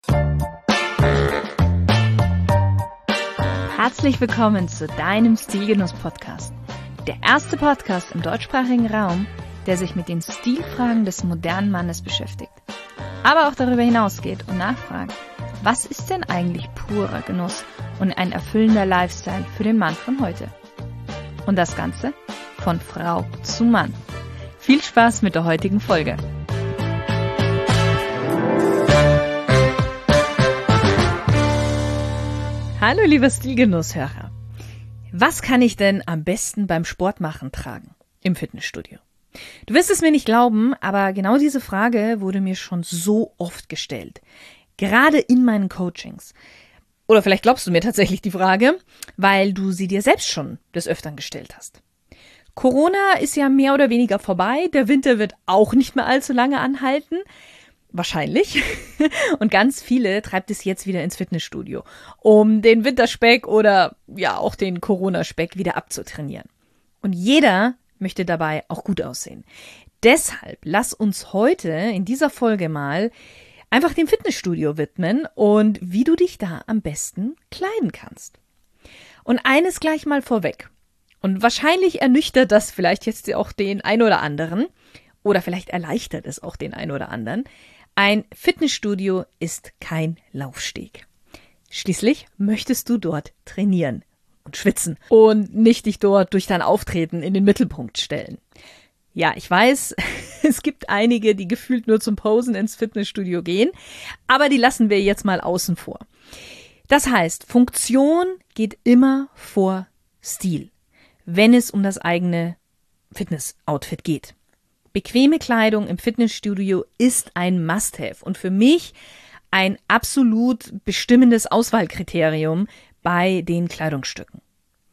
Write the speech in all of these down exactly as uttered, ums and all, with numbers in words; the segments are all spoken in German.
Herzlich willkommen zu deinem Stilgenuss-Podcast. Der erste Podcast im deutschsprachigen Raum, der sich mit den Stilfragen des modernen Mannes beschäftigt. Aber auch darüber hinausgeht und nachfragt, was ist denn eigentlich purer Genuss und ein erfüllender Lifestyle für den Mann von heute? Und das Ganze von Frau zu Mann. Viel Spaß mit der heutigen Folge. Hallo lieber Stilgenusshörer. Was kann ich denn am besten beim Sportmachen tragen im Fitnessstudio? Du wirst es mir nicht glauben, aber genau diese Frage wurde mir schon so oft gestellt. Gerade in meinen Coachings. Oder vielleicht glaubst du mir tatsächlich die Frage, weil du sie dir selbst schon des Öfteren gestellt hast. Corona ist ja mehr oder weniger vorbei, der Winter wird auch nicht mehr allzu lange anhalten. Wahrscheinlich. Und ganz viele treibt es jetzt wieder ins Fitnessstudio, um den Winterspeck oder ja auch den Corona-Speck wieder abzutrainieren. Und jeder möchte dabei auch gut aussehen. Deshalb lass uns heute in dieser Folge mal einfach dem Fitnessstudio widmen und wie du dich da am besten kleiden kannst. Und eines gleich mal vorweg. Und wahrscheinlich ernüchtert das vielleicht jetzt auch den ein oder anderen oder vielleicht erleichtert es auch den ein oder anderen. Ein Fitnessstudio ist kein Laufsteg. Schließlich möchtest du dort trainieren und schwitzen und nicht dich dort durch dein Auftreten in den Mittelpunkt stellen. Ja, ich weiß, es gibt einige, die gefühlt nur zum Posen ins Fitnessstudio gehen, aber die lassen wir jetzt mal außen vor. Das heißt, Funktion geht immer vor Stil, wenn es um das eigene Fitness-Outfit geht. Bequeme Kleidung im Fitnessstudio ist ein Must-have und für mich ein absolut bestimmendes Auswahlkriterium bei den Kleidungsstücken.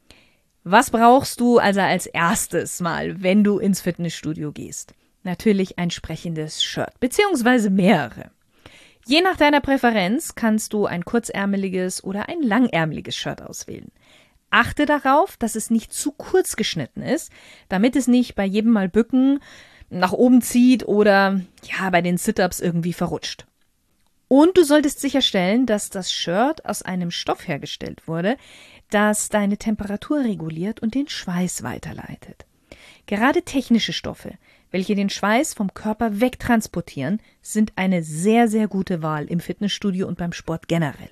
Was brauchst du also als erstes mal, wenn du ins Fitnessstudio gehst? Natürlich ein entsprechendes Shirt, beziehungsweise mehrere. Je nach deiner Präferenz kannst du ein kurzärmeliges oder ein langärmeliges Shirt auswählen. Achte darauf, dass es nicht zu kurz geschnitten ist, damit es nicht bei jedem Mal bücken nach oben zieht oder ja bei den Sit-Ups irgendwie verrutscht. Und du solltest sicherstellen, dass das Shirt aus einem Stoff hergestellt wurde, das deine Temperatur reguliert und den Schweiß weiterleitet. Gerade technische Stoffe, welche den Schweiß vom Körper wegtransportieren, sind eine sehr, sehr gute Wahl im Fitnessstudio und beim Sport generell.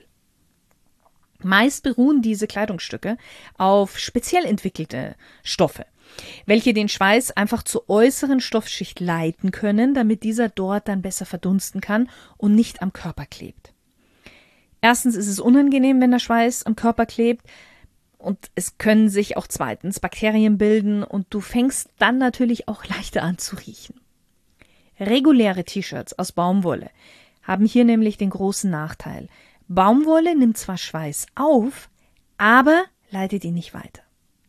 Meist beruhen diese Kleidungsstücke auf speziell entwickelte Stoffe, welche den Schweiß einfach zur äußeren Stoffschicht leiten können, damit dieser dort dann besser verdunsten kann und nicht am Körper klebt. Erstens ist es unangenehm, wenn der Schweiß am Körper klebt und es können sich auch zweitens Bakterien bilden und du fängst dann natürlich auch leichter an zu riechen. Reguläre T-Shirts aus Baumwolle haben hier nämlich den großen Nachteil. Baumwolle nimmt zwar Schweiß auf, aber leitet ihn nicht weiter.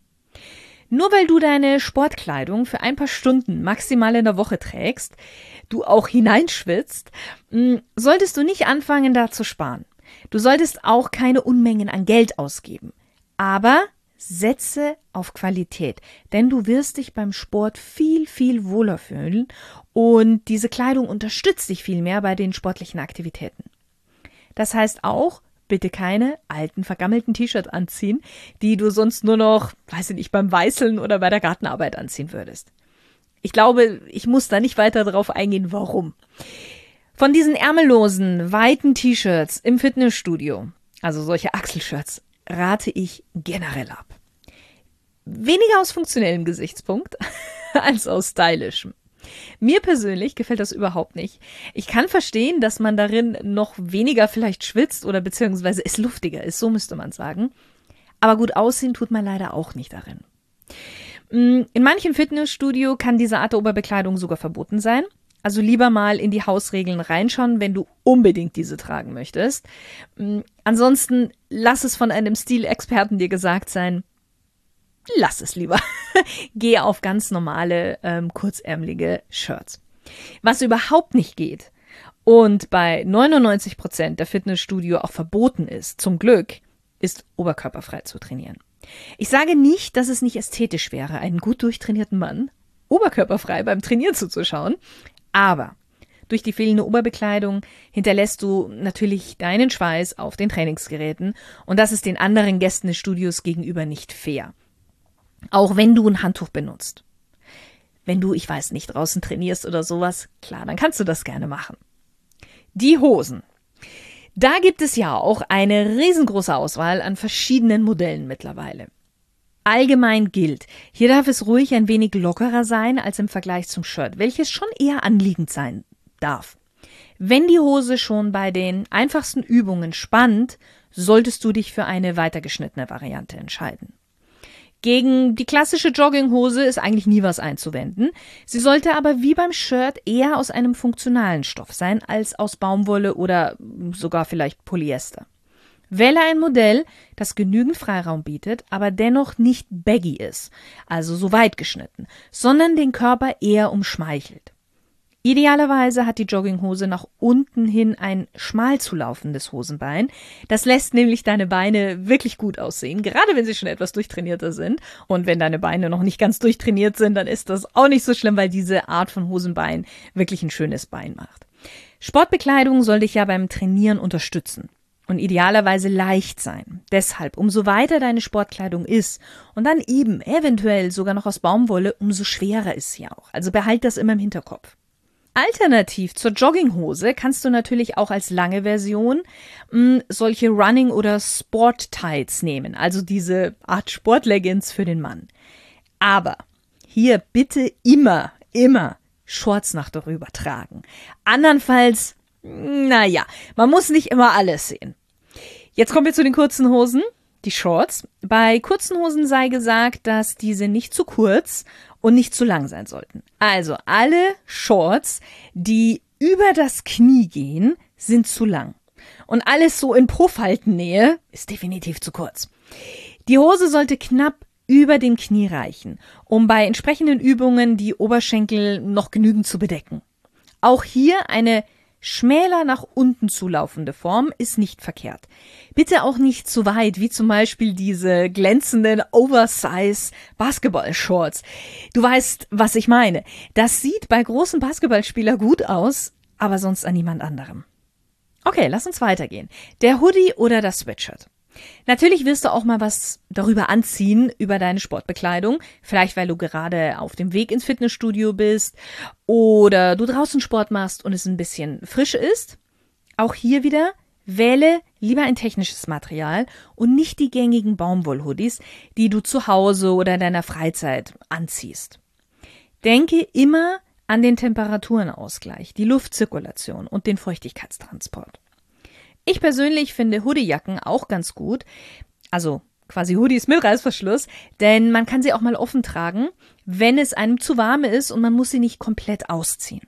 Nur weil du deine Sportkleidung für ein paar Stunden maximal in der Woche trägst, du auch hineinschwitzt, solltest du nicht anfangen, da zu sparen. Du solltest auch keine Unmengen an Geld ausgeben. Aber setze auf Qualität, denn du wirst dich beim Sport viel, viel wohler fühlen und diese Kleidung unterstützt dich viel mehr bei den sportlichen Aktivitäten. Das heißt auch, bitte keine alten, vergammelten T-Shirts anziehen, die du sonst nur noch, weiß ich nicht, beim Weißeln oder bei der Gartenarbeit anziehen würdest. Ich glaube, ich muss da nicht weiter darauf eingehen, warum. Von diesen ärmellosen, weiten T-Shirts im Fitnessstudio, also solche Achselshirts, rate ich generell ab. Weniger aus funktionellem Gesichtspunkt als aus stylischem. Mir persönlich gefällt das überhaupt nicht. Ich kann verstehen, dass man darin noch weniger vielleicht schwitzt oder beziehungsweise es luftiger ist, so müsste man sagen. Aber gut aussehen tut man leider auch nicht darin. In manchem Fitnessstudio kann diese Art der Oberbekleidung sogar verboten sein. Also lieber mal in die Hausregeln reinschauen, wenn du unbedingt diese tragen möchtest. Ansonsten lass es von einem Stilexperten dir gesagt sein, lass es lieber. Geh auf ganz normale, ähm, kurzärmelige Shirts. Was überhaupt nicht geht und bei neunundneunzig Prozent der Fitnessstudio auch verboten ist, zum Glück, ist oberkörperfrei zu trainieren. Ich sage nicht, dass es nicht ästhetisch wäre, einen gut durchtrainierten Mann oberkörperfrei beim Trainieren zuzuschauen, aber Durch die fehlende Oberbekleidung hinterlässt du natürlich deinen Schweiß auf den Trainingsgeräten und das ist den anderen Gästen des Studios gegenüber nicht fair. Auch wenn du ein Handtuch benutzt. Wenn du, ich weiß nicht, draußen trainierst oder sowas, klar, dann kannst du das gerne machen. Die Hosen. Da gibt es ja auch eine riesengroße Auswahl an verschiedenen Modellen mittlerweile. Allgemein gilt, hier darf es ruhig ein wenig lockerer sein als im Vergleich zum Shirt, welches schon eher anliegend sein darf. Wenn die Hose schon bei den einfachsten Übungen spannt, solltest du dich für eine weitergeschnittene Variante entscheiden. Gegen die klassische Jogginghose ist eigentlich nie was einzuwenden. Sie sollte aber wie beim Shirt eher aus einem funktionalen Stoff sein als aus Baumwolle oder sogar vielleicht Polyester. Wähle ein Modell, das genügend Freiraum bietet, aber dennoch nicht baggy ist, also so weit geschnitten, sondern den Körper eher umschmeichelt. Idealerweise hat die Jogginghose nach unten hin ein schmal zulaufendes Hosenbein. Das lässt nämlich deine Beine wirklich gut aussehen, gerade wenn sie schon etwas durchtrainierter sind. Und wenn deine Beine noch nicht ganz durchtrainiert sind, dann ist das auch nicht so schlimm, weil diese Art von Hosenbein wirklich ein schönes Bein macht. Sportbekleidung soll dich ja beim Trainieren unterstützen und idealerweise leicht sein. Deshalb, umso weiter deine Sportkleidung ist und dann eben eventuell sogar noch aus Baumwolle, umso schwerer ist sie auch. Also behalt das immer im Hinterkopf. Alternativ zur Jogginghose kannst du natürlich auch als lange Version mh, solche Running- oder Sport-Tights nehmen, also diese Art Sportleggings für den Mann. Aber hier bitte immer, immer Shorts noch darüber tragen. Andernfalls, naja, man muss nicht immer alles sehen. Jetzt kommen wir zu den kurzen Hosen, die Shorts. Bei kurzen Hosen sei gesagt, dass diese nicht zu kurz und nicht zu lang sein sollten. Also alle Shorts, die über das Knie gehen, sind zu lang. Und alles so in Po-Faltennähe ist definitiv zu kurz. Die Hose sollte knapp über dem Knie reichen, um bei entsprechenden Übungen die Oberschenkel noch genügend zu bedecken. Auch hier eine schmäler nach unten zulaufende Form ist nicht verkehrt. Bitte auch nicht zu weit, wie zum Beispiel diese glänzenden Oversize Basketball-Shorts. Du weißt, was ich meine. Das sieht bei großen Basketballspielern gut aus, aber sonst an niemand anderem. Okay, lass uns weitergehen. Der Hoodie oder das Sweatshirt. Natürlich wirst du auch mal was darüber anziehen, über deine Sportbekleidung. Vielleicht, weil du gerade auf dem Weg ins Fitnessstudio bist oder du draußen Sport machst und es ein bisschen frisch ist. Auch hier wieder, wähle lieber ein technisches Material und nicht die gängigen Baumwoll-Hoodies, die du zu Hause oder in deiner Freizeit anziehst. Denke immer an den Temperaturenausgleich, die Luftzirkulation und den Feuchtigkeitstransport. Ich persönlich finde Hoodiejacken auch ganz gut, also quasi Hoodies mit Reißverschluss, denn man kann sie auch mal offen tragen, wenn es einem zu warm ist und man muss sie nicht komplett ausziehen.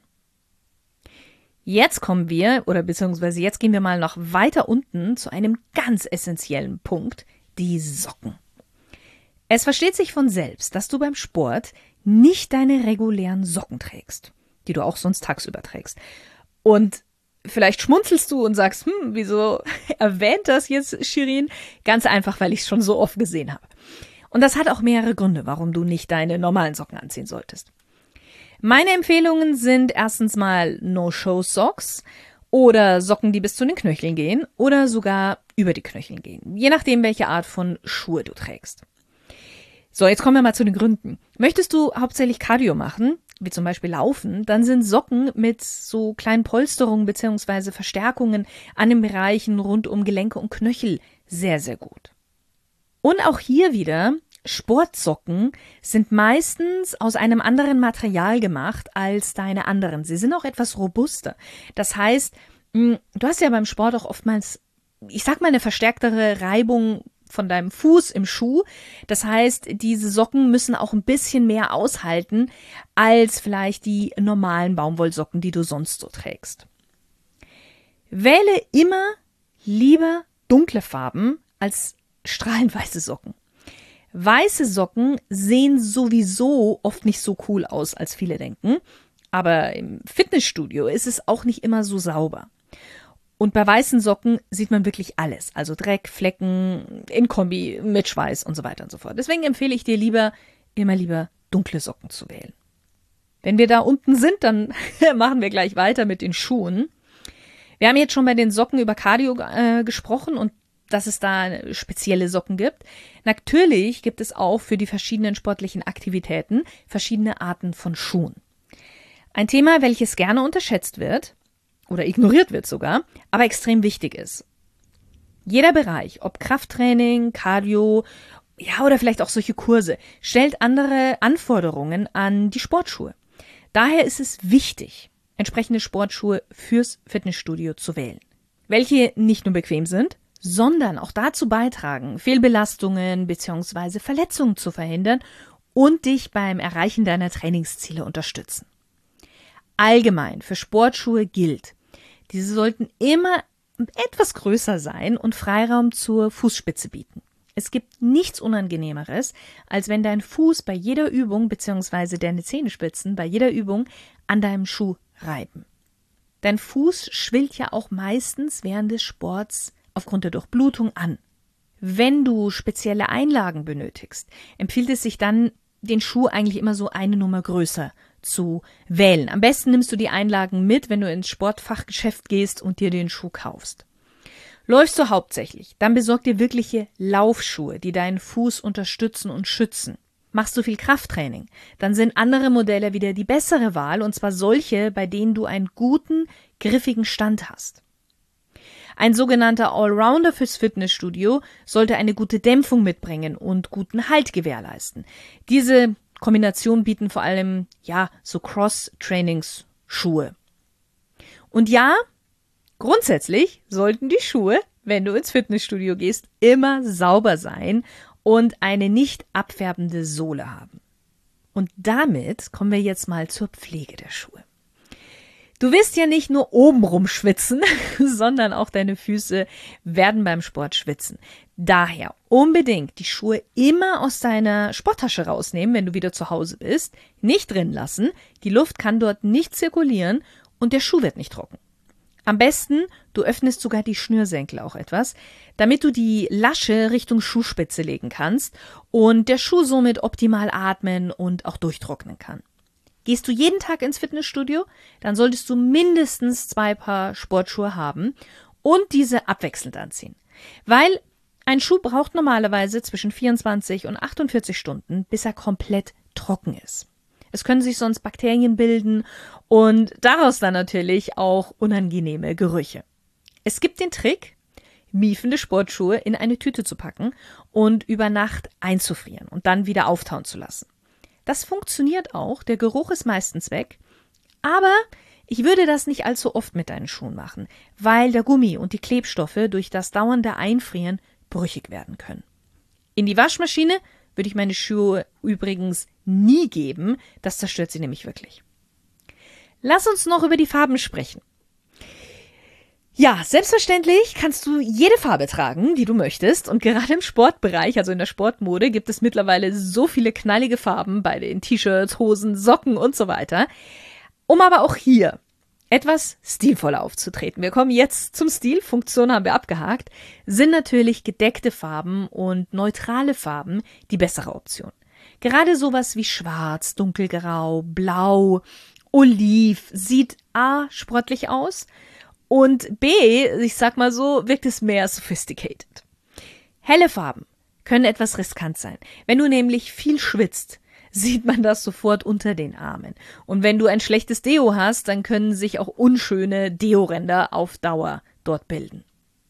Jetzt kommen wir, oder beziehungsweise jetzt gehen wir mal noch weiter unten zu einem ganz essentiellen Punkt, die Socken. Es versteht sich von selbst, dass du beim Sport nicht deine regulären Socken trägst, die du auch sonst tagsüber trägst. Und vielleicht schmunzelst du und sagst, hm, wieso erwähnt das jetzt Shirin? Ganz einfach, weil ich es schon so oft gesehen habe. Und das hat auch mehrere Gründe, warum du nicht deine normalen Socken anziehen solltest. Meine Empfehlungen sind erstens mal No-Show-Socks oder Socken, die bis zu den Knöcheln gehen oder sogar über die Knöcheln gehen, je nachdem, welche Art von Schuhe du trägst. So, jetzt kommen wir mal zu den Gründen. Möchtest du hauptsächlich Cardio machen, wie zum Beispiel Laufen, dann sind Socken mit so kleinen Polsterungen bzw. Verstärkungen an den Bereichen rund um Gelenke und Knöchel sehr, sehr gut. Und auch hier wieder, Sportsocken sind meistens aus einem anderen Material gemacht als deine anderen. Sie sind auch etwas robuster. Das heißt, du hast ja beim Sport auch oftmals, ich sag mal, eine verstärktere Reibung von deinem Fuß im Schuh. Das heißt, diese Socken müssen auch ein bisschen mehr aushalten als vielleicht die normalen Baumwollsocken, die du sonst so trägst. Wähle immer lieber dunkle Farben als strahlend weiße Socken. Weiße Socken sehen sowieso oft nicht so cool aus, als viele denken, aber im Fitnessstudio ist es auch nicht immer so sauber. Und bei weißen Socken sieht man wirklich alles, also Dreck, Flecken, in Kombi, mit Schweiß und so weiter und so fort. Deswegen empfehle ich dir lieber, immer lieber dunkle Socken zu wählen. Wenn wir da unten sind, dann machen wir gleich weiter mit den Schuhen. Wir haben jetzt schon bei den Socken über Cardio äh, gesprochen und dass es da spezielle Socken gibt. Natürlich gibt es auch für die verschiedenen sportlichen Aktivitäten verschiedene Arten von Schuhen. Ein Thema, welches gerne unterschätzt wird oder ignoriert wird sogar, aber extrem wichtig ist. Jeder Bereich, ob Krafttraining, Cardio, ja oder vielleicht auch solche Kurse, stellt andere Anforderungen an die Sportschuhe. Daher ist es wichtig, entsprechende Sportschuhe fürs Fitnessstudio zu wählen, welche nicht nur bequem sind, sondern auch dazu beitragen, Fehlbelastungen bzw. Verletzungen zu verhindern und dich beim Erreichen deiner Trainingsziele unterstützen. Allgemein für Sportschuhe gilt, diese sollten immer etwas größer sein und Freiraum zur Fußspitze bieten. Es gibt nichts Unangenehmeres, als wenn dein Fuß bei jeder Übung bzw. deine Zehenspitzen bei jeder Übung an deinem Schuh reiben. Dein Fuß schwillt ja auch meistens während des Sports aufgrund der Durchblutung an. Wenn du spezielle Einlagen benötigst, empfiehlt es sich dann, den Schuh eigentlich immer so eine Nummer größer zu wählen. Am besten nimmst du die Einlagen mit, wenn du ins Sportfachgeschäft gehst und dir den Schuh kaufst. Läufst du hauptsächlich, dann besorg dir wirkliche Laufschuhe, die deinen Fuß unterstützen und schützen. Machst du viel Krafttraining, dann sind andere Modelle wieder die bessere Wahl, und zwar solche, bei denen du einen guten, griffigen Stand hast. Ein sogenannter Allrounder fürs Fitnessstudio sollte eine gute Dämpfung mitbringen und guten Halt gewährleisten. Diese Kombination bieten vor allem, ja, so Cross-Trainings-Schuhe. Und ja, grundsätzlich sollten die Schuhe, wenn du ins Fitnessstudio gehst, immer sauber sein und eine nicht abfärbende Sohle haben. Und damit kommen wir jetzt mal zur Pflege der Schuhe. Du wirst ja nicht nur obenrum schwitzen, sondern auch deine Füße werden beim Sport schwitzen. Daher unbedingt die Schuhe immer aus deiner Sporttasche rausnehmen, wenn du wieder zu Hause bist, nicht drin lassen, die Luft kann dort nicht zirkulieren und der Schuh wird nicht trocken. Am besten, du öffnest sogar die Schnürsenkel auch etwas, damit du die Lasche Richtung Schuhspitze legen kannst und der Schuh somit optimal atmen und auch durchtrocknen kann. Gehst du jeden Tag ins Fitnessstudio, dann solltest du mindestens zwei Paar Sportschuhe haben und diese abwechselnd anziehen. Weil ein Schuh braucht normalerweise zwischen vierundzwanzig und achtundvierzig Stunden, bis er komplett trocken ist. Es können sich sonst Bakterien bilden und daraus dann natürlich auch unangenehme Gerüche. Es gibt den Trick, miefende Sportschuhe in eine Tüte zu packen und über Nacht einzufrieren und dann wieder auftauen zu lassen. Das funktioniert auch, der Geruch ist meistens weg, aber ich würde das nicht allzu oft mit deinen Schuhen machen, weil der Gummi und die Klebstoffe durch das dauernde Einfrieren brüchig werden können. In die Waschmaschine würde ich meine Schuhe übrigens nie geben, das zerstört sie nämlich wirklich. Lass uns noch über die Farben sprechen. Ja, selbstverständlich kannst du jede Farbe tragen, die du möchtest. Und gerade im Sportbereich, also in der Sportmode, gibt es mittlerweile so viele knallige Farben bei den T-Shirts, Hosen, Socken und so weiter. Um aber auch hier etwas stilvoller aufzutreten. Wir kommen jetzt zum Stil. Funktion haben wir abgehakt. Sind natürlich gedeckte Farben und neutrale Farben die bessere Option. Gerade sowas wie Schwarz, Dunkelgrau, Blau, Oliv sieht A, sportlich aus und B, ich sag mal so, wirkt es mehr sophisticated. Helle Farben können etwas riskant sein. Wenn du nämlich viel schwitzt, sieht man das sofort unter den Armen. Und wenn du ein schlechtes Deo hast, dann können sich auch unschöne Deoränder auf Dauer dort bilden.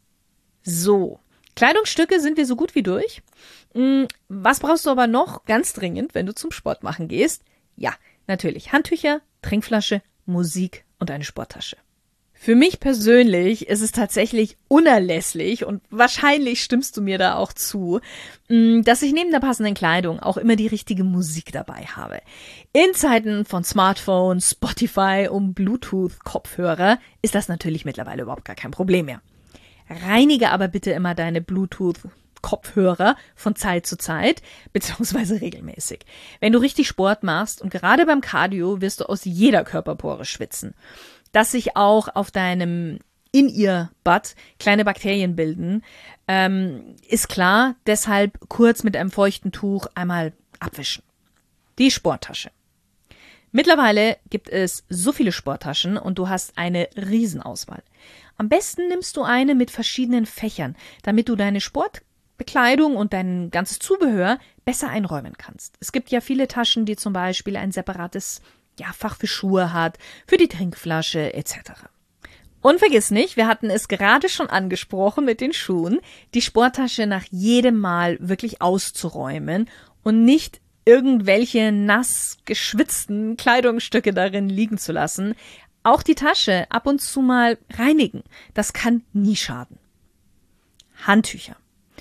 So, Kleidungsstücke sind wir so gut wie durch. Was brauchst du aber noch ganz dringend, wenn du zum Sport machen gehst? Ja, natürlich Handtücher, Trinkflasche, Musik und eine Sporttasche. Für mich persönlich ist es tatsächlich unerlässlich und wahrscheinlich stimmst du mir da auch zu, dass ich neben der passenden Kleidung auch immer die richtige Musik dabei habe. In Zeiten von Smartphones, Spotify und Bluetooth-Kopfhörer ist das natürlich mittlerweile überhaupt gar kein Problem mehr. Reinige aber bitte immer deine Bluetooth-Kopfhörer von Zeit zu Zeit, beziehungsweise regelmäßig. Wenn du richtig Sport machst und gerade beim Cardio wirst du aus jeder Körperpore schwitzen. Dass sich auch auf deinem In-Ear-Bud kleine Bakterien bilden, ähm, ist klar. Deshalb kurz mit einem feuchten Tuch einmal abwischen. Die Sporttasche. Mittlerweile gibt es so viele Sporttaschen und du hast eine Riesenauswahl. Am besten nimmst du eine mit verschiedenen Fächern, damit du deine Sportbekleidung und dein ganzes Zubehör besser einräumen kannst. Es gibt ja viele Taschen, die zum Beispiel ein separates ja, Fach für Schuhe hat, für die Trinkflasche et cetera. Und vergiss nicht, wir hatten es gerade schon angesprochen mit den Schuhen, die Sporttasche nach jedem Mal wirklich auszuräumen und nicht irgendwelche nass geschwitzten Kleidungsstücke darin liegen zu lassen. Auch die Tasche ab und zu mal reinigen. Das kann nie schaden. Handtücher.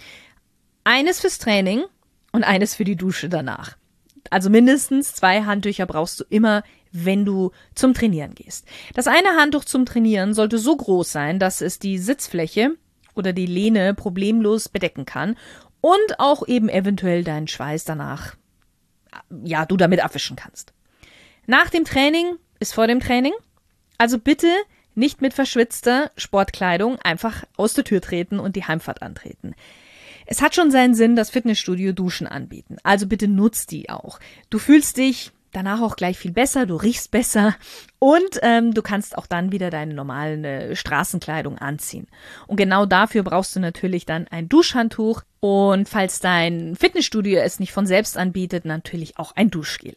Eines fürs Training und eines für die Dusche danach. Also mindestens zwei Handtücher brauchst du immer, wenn du zum Trainieren gehst. Das eine Handtuch zum Trainieren sollte so groß sein, dass es die Sitzfläche oder die Lehne problemlos bedecken kann und auch eben eventuell deinen Schweiß danach ja, du damit abwischen kannst. Nach dem Training ist vor dem Training. Also bitte nicht mit verschwitzter Sportkleidung einfach aus der Tür treten und die Heimfahrt antreten. Es hat schon seinen Sinn, dass Fitnessstudio Duschen anbieten. Also bitte nutz die auch. Du fühlst dich danach auch gleich viel besser, du riechst besser und ähm, du kannst auch dann wieder deine normale Straßenkleidung anziehen. Und genau dafür brauchst du natürlich dann ein Duschhandtuch und falls dein Fitnessstudio es nicht von selbst anbietet, natürlich auch ein Duschgel.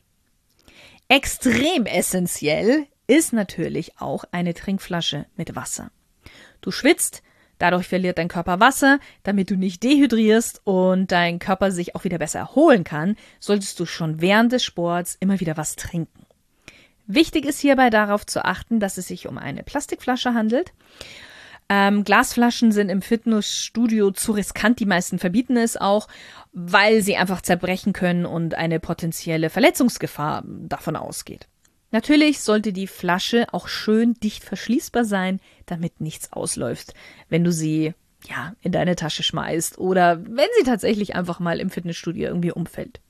Extrem essentiell ist natürlich auch eine Trinkflasche mit Wasser. Du schwitzt, dadurch verliert dein Körper Wasser, damit du nicht dehydrierst und dein Körper sich auch wieder besser erholen kann, solltest du schon während des Sports immer wieder was trinken. Wichtig ist hierbei darauf zu achten, dass es sich um eine Plastikflasche handelt. Ähm, Glasflaschen sind im Fitnessstudio zu riskant, die meisten verbieten es auch, weil sie einfach zerbrechen können und eine potenzielle Verletzungsgefahr davon ausgeht. Natürlich sollte die Flasche auch schön dicht verschließbar sein, damit nichts ausläuft, wenn du sie ja in deine Tasche schmeißt oder wenn sie tatsächlich einfach mal im Fitnessstudio irgendwie umfällt.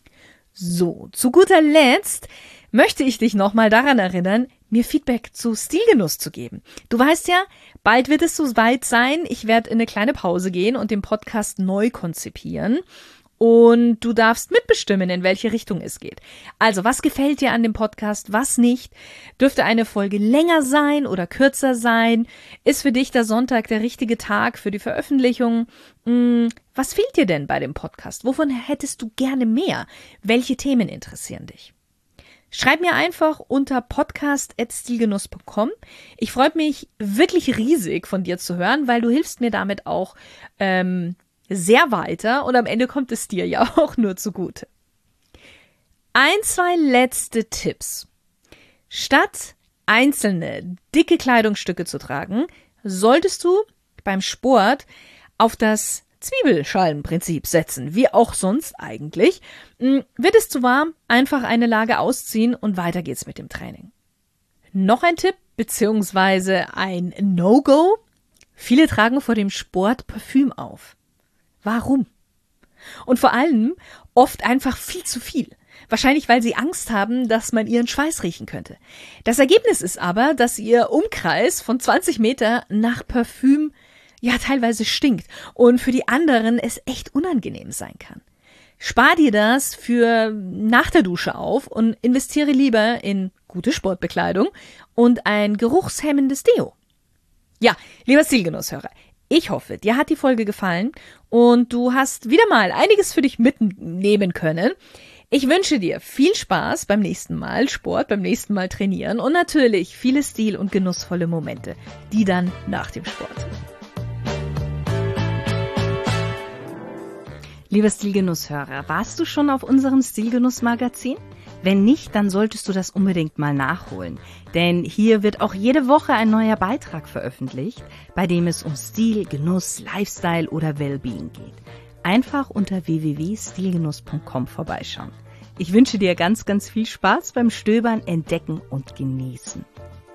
So, zu guter Letzt möchte ich dich nochmal daran erinnern, mir Feedback zu Stilgenuss zu geben. Du weißt ja, bald wird es so weit sein, ich werde in eine kleine Pause gehen und den Podcast neu konzipieren. Und du darfst mitbestimmen, in welche Richtung es geht. Also, was gefällt dir an dem Podcast, was nicht? Dürfte eine Folge länger sein oder kürzer sein? Ist für dich der Sonntag der richtige Tag für die Veröffentlichung? Hm, was fehlt dir denn bei dem Podcast? Wovon hättest du gerne mehr? Welche Themen interessieren dich? Schreib mir einfach unter podcast at stilgenuss punkt com. Ich freue mich wirklich riesig von dir zu hören, weil du hilfst mir damit auch ähm, sehr weiter und am Ende kommt es dir ja auch nur zugute. Ein, zwei letzte Tipps. Statt einzelne dicke Kleidungsstücke zu tragen, solltest du beim Sport auf das Zwiebelschalenprinzip setzen, wie auch sonst eigentlich. Wird es zu warm, einfach eine Lage ausziehen und weiter geht's mit dem Training. Noch ein Tipp beziehungsweise ein No-Go. Viele tragen vor dem Sport Parfüm auf. Warum? Und vor allem oft einfach viel zu viel. Wahrscheinlich, weil sie Angst haben, dass man ihren Schweiß riechen könnte. Das Ergebnis ist aber, dass ihr Umkreis von zwanzig Meter nach Parfüm ja teilweise stinkt und für die anderen es echt unangenehm sein kann. Spar dir das für nach der Dusche auf und investiere lieber in gute Sportbekleidung und ein geruchshemmendes Deo. Ja, lieber Stilgenusshörer, ich hoffe, dir hat die Folge gefallen und du hast wieder mal einiges für dich mitnehmen können. Ich wünsche dir viel Spaß beim nächsten Mal Sport, beim nächsten Mal trainieren und natürlich viele stil- und genussvolle Momente, die dann nach dem Sport. Lieber Stilgenusshörer, warst du schon auf unserem Stilgenuss-Magazin? Wenn nicht, dann solltest du das unbedingt mal nachholen. Denn hier wird auch jede Woche ein neuer Beitrag veröffentlicht, bei dem es um Stil, Genuss, Lifestyle oder Wellbeing geht. Einfach unter w w w punkt stilgenuss punkt com vorbeischauen. Ich wünsche dir ganz, ganz viel Spaß beim Stöbern, Entdecken und Genießen.